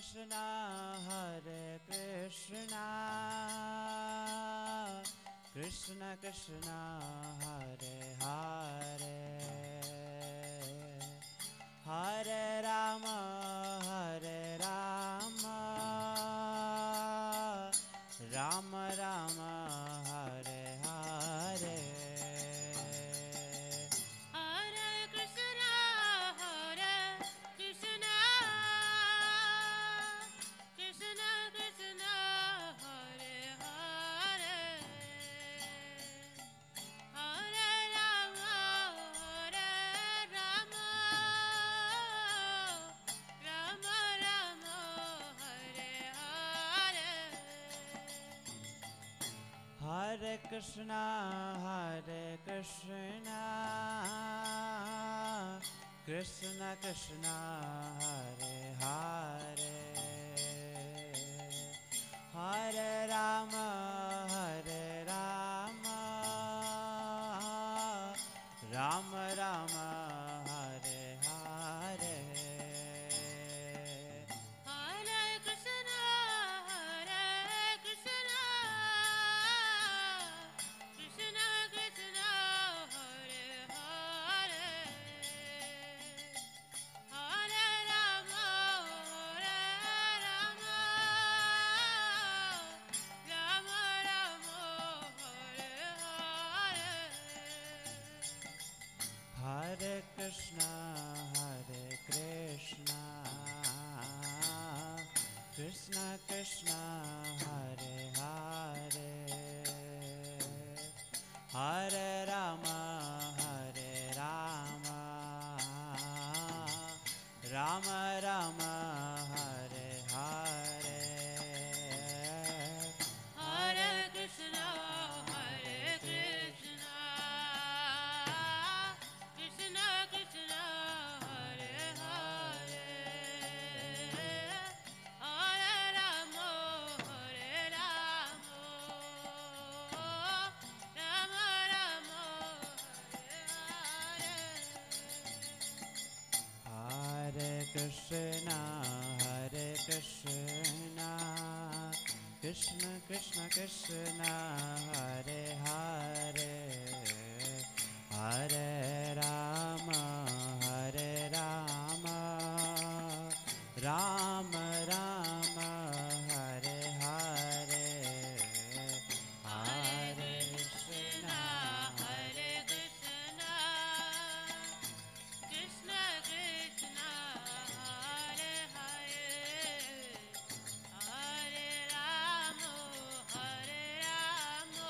Krishna, Hare Krishna, Krishna Krishna, Hare Hare, Hare Rama, Hare Rama, Rama Rama, Hare Hare. Hare Krishna, Hare Krishna, Krishna Krishna, Hare Hare, Hare Rama, Hare Rama, Rama Rama, Hare Hare. Hare Krishna, Hare Krishna, Krishna Krishna, Hare Hare, Hare Rama, Hare Rama, Rama Rama, Hare Hare. Hare Krishna, Hare Krishna, Krishna Krishna, Hare Hare, Hare Rama, Hare Rama, Rama Rama, Hare Hare. Hare Krishna, Hare Krishna, Krishna Krishna Krishna, Hare Hare, Hare Rama, Hare Rama, Rama Rama, Hare Hare, Hare Krishna, Hare Krishna, Krishna Krishna, Hare Hare, Hare Rama, Hare Rama,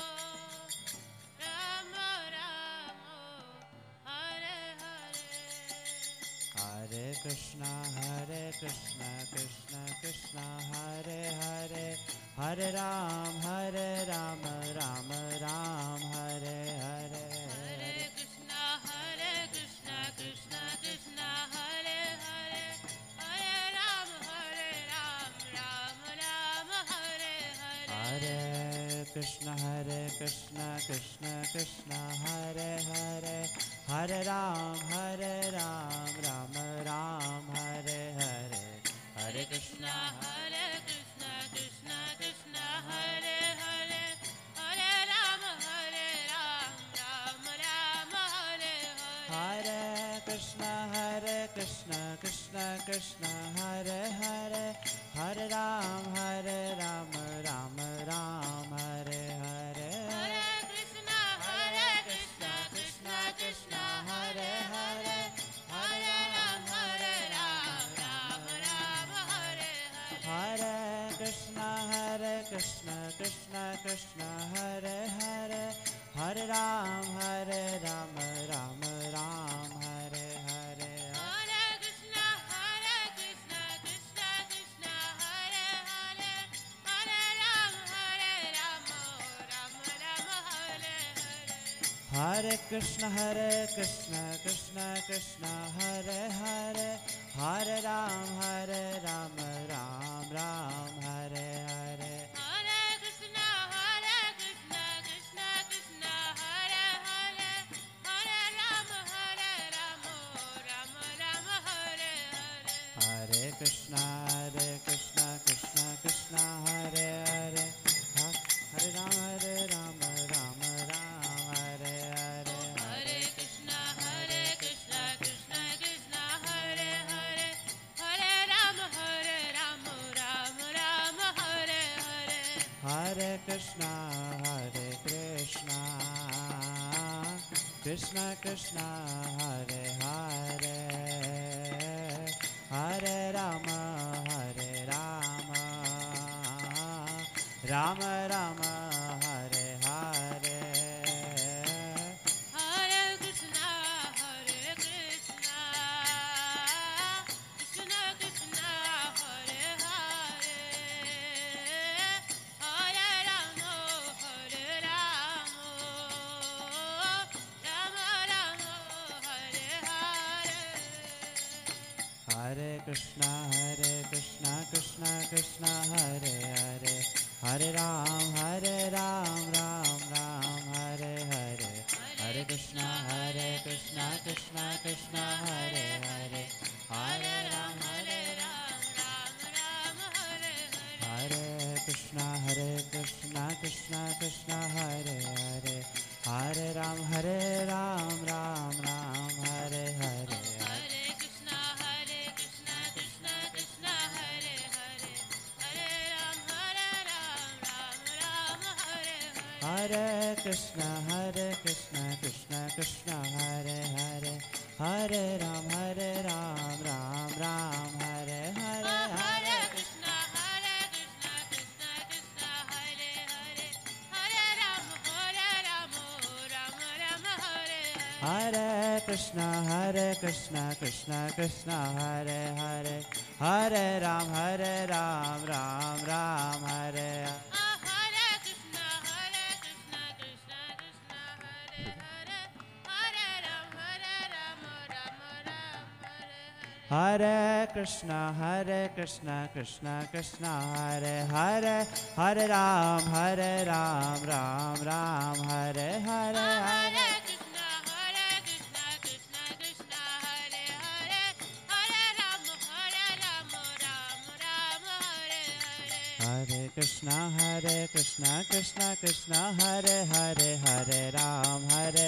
Rama Rama, Hare Hare. Hare Krishna, Krishna Krishna, Hare Hare, Hare Ram, Ram Ram, Hare Hare. Hare Krishna, Krishna Krishna, Hare Hare, Hare Ram, Ram Ram, Hare Hare. Hare Krishna, Krishna Krishna, Hare Hare, Hare Ram, Ram Ram, Hare Hare. Hare Krishna, Krishna Krishna, Hare Hare, Hare Ram, Ram Ram, Hare Hare. Hare Krishna, Krishna Krishna, Hare Hare, Hare Ram, Ram Ram, Hare Hare. Hare Krishna, Krishna Krishna, Hare Hare, Hare Ram, Ram Ram, Hare Hare. Hare Krishna, Krishna Krishna, Hare Hare, Hare Ram, Ram Ram, Hare Hare. Hare Krishna, Krishna Krishna, Hare Hare, Hare Ram, Ram Ram, Hare Hare. Hare Krishna, Krishna Krishna, Hare Hare, Hare Ram, Ram Ram, Hare Hare. Hare Krishna, Krishna Krishna, Hare Hare, Hare Ram, Ram Ram, Hare Hare. Hare Krishna, Hare Krishna, Hare Krishna, Krishna Krishna, Hare Hare, Hare Rama, Hare Rama, Rama Rama, Hare Hare. Hare Krishna, Hare Krishna, Krishna Krishna, Hare Hare, Hare Rama, Hare Rama, Rama Rama, Hare Hare. Hare Krishna, Krishna Krishna, Hare Hare, Hare Ram, Ram Ram, Hare Hare. Hare Krishna, Krishna Krishna, Hare Hare, Hare Ram, Ram Ram, Hare Hare. Hare Krishna, Krishna Krishna, Hare Hare, Hare Ram, Ram Ram, Hare Hare. Hare Krishna, Krishna Krishna, Hare Hare, Hare Ram, Ram Ram, Hare Hare. Hare Krishna, Krishna Krishna, Hare Hare, Hare Ram, Ram Ram, Hare Hare. Hare Krishna, Krishna Krishna, Hare Hare, Hare Ram, Ram Ram, Hare Hare. Hare Krishna, Krishna Krishna, Hare Hare, Hare Ram, Ram Ram, Hare Hare. Hare Krishna, Krishna Krishna, Hare Hare, Hare Ram, Ram Ram, Hare Hare. Hare Krishna, Krishna Krishna, Hare Hare, Hare Ram, Ram Ram, Hare Hare. Hare Krishna, Krishna Krishna, Hare Hare, Hare Ram, Ram Ram, Hare Hare. Hare Krishna, Krishna Krishna, Hare Hare, Hare Ram,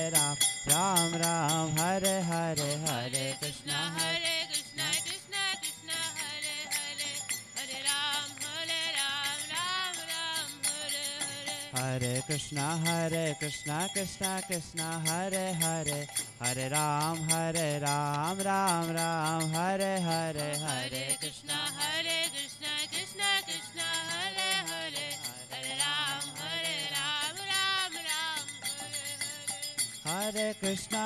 Ram Ram, Hare Hare. Hare Krishna, Krishna, Krishna Krishna, Hare Hare, Hare Ram, Ram Ram, Hare Hare. Hare Krishna, Krishna Krishna, Hare Hare, Hare Ram, Ram Ram, Hare Hare. Hare Krishna, Krishna Krishna, Hare Hare, Hare Ram, Ram Ram, Hare Hare. Hare Krishna,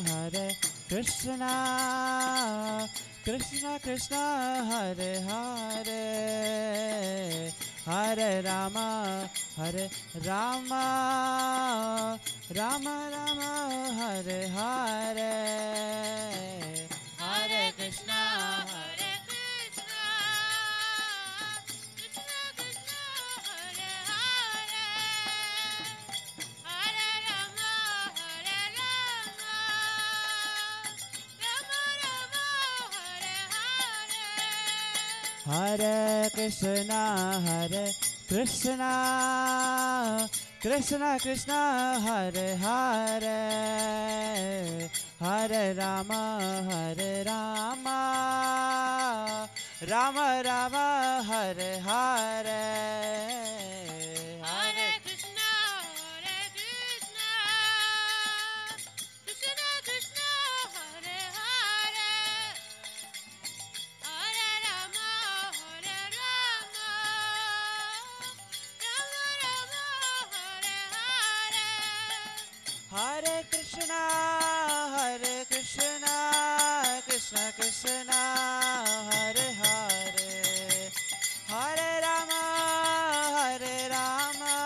Krishna Krishna, Hare Hare, Hare Rama, Rama Rama, Hare Hare. Hare Krishna, Krishna Krishna, Hare Hare, Hare Rama, Rama Rama, Hare Hare. Hare Krishna, Krishna Krishna, Hare Hare, Hare Rama, Rama Rama, Hare Hare. Hare Krishna, Krishna Krishna, Hare Hare, Hare Rama, Rama Rama, Hare Hare. Hare Krishna, Krishna Krishna, Hare Hare, Hare Rama, Rama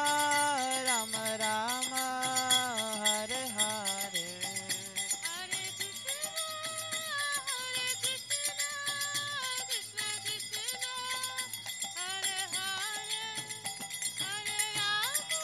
Rama, Hare Hare. Hare Krishna, Krishna Krishna, Hare Hare, Hare Rama,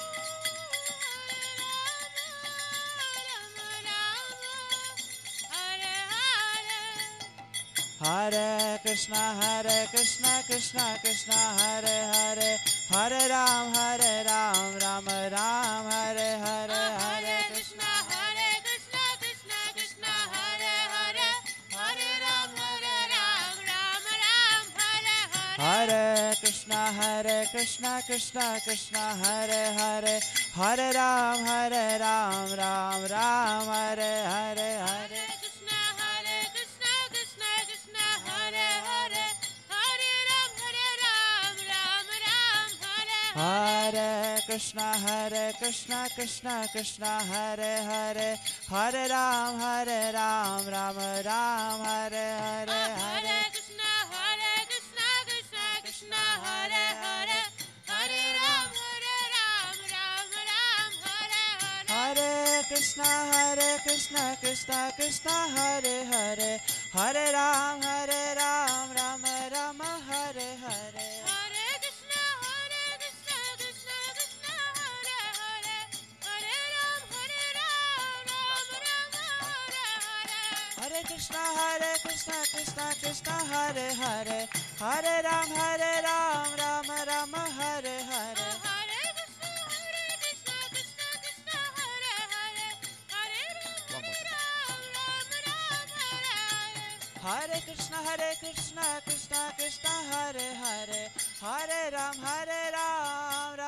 Rama Rama, Hare Hare. Hare Krishna, Krishna Krishna, Hare Hare, Hare Ram, Ram Ram, Hare Hare. Hare Krishna, Krishna Krishna, Hare Hare, Hare Ram Ram Ram, Hare Hare. Hare Krishna, Hare Krishna Krishna Krishna Hare Hare Hare Ram Ram Ram Hare Hare Hare Krishna Krishna Krishna Hare Hare Hare Ram Ram Hare Hare Krishna Krishna Krishna Hare Hare Hare Ram Ram Ram Hare Hare Hare Krishna Krishna Krishna Hare Hare Hare Ram Ram Hare Hare Hare Krishna Krishna Krishna Hare Hare Hare Ram Ram Ram Hare Hare Hare Krishna Krishna Krishna Hare Hare Hare Ram Ram Hare Hare Hare Krishna Krishna Krishna Hare Hare Hare Ram Ram Ram Hare Hare Hare Krishna Krishna Krishna Hare Hare Hare Ram Ram Hare Hare Hare Krishna Krishna Krishna Hare Hare Hare Ram Ram